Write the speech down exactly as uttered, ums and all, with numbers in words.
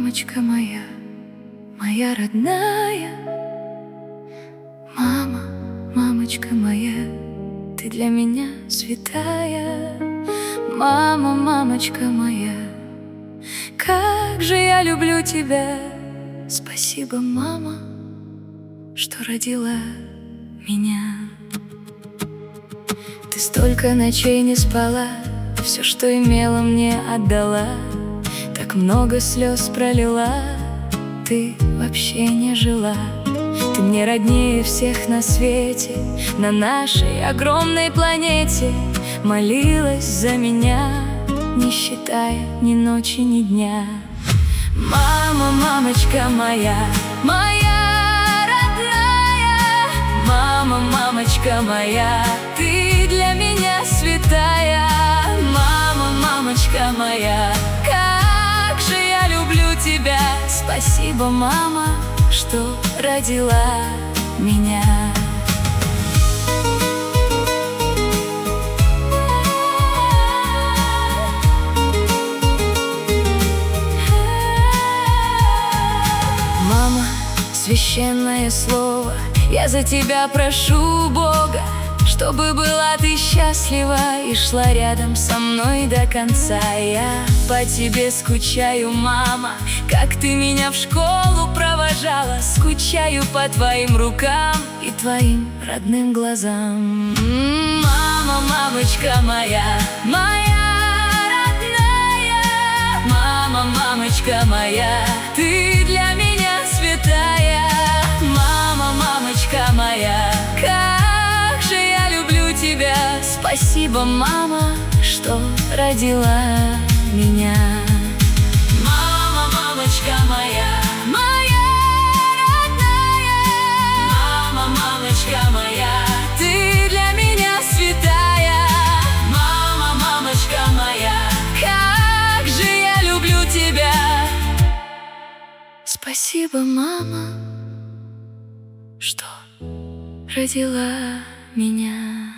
мамочка моя, моя родная. Мама, мамочка моя, ты для меня святая. Мама, мамочка моя, как же я люблю тебя. Спасибо, мама, что родила меня. Ты столько ночей не спала, все, что имела, мне отдала. Так много слез пролила, ты вообще не жила. Ты мне роднее всех на свете, на нашей огромной планете. Молилась за меня, не считая ни ночи, ни дня. Мама, мамочка моя, моя родная. Мама, мамочка моя, ты для меня святая. Мама, мамочка моя, как же я люблю тебя. Спасибо, мама, что родила меня. Мама, священное слово, я за тебя прошу Бога, чтобы была ты счастлива и шла рядом со мной до конца. Я по тебе скучаю, мама, как ты меня в школу провожала. Скучаю по твоим рукам и твоим родным глазам. Мама, мамочка моя, моя родная. Мама, мамочка моя, ты для меня святая. Мама, мамочка моя, как же я люблю тебя. Спасибо, мама, что родила меня. Мама, мамочка моя, моя родная. Мама, мамочка моя, ты для меня святая. Мама, мамочка моя, как же я люблю тебя. Спасибо, мама, что родила меня.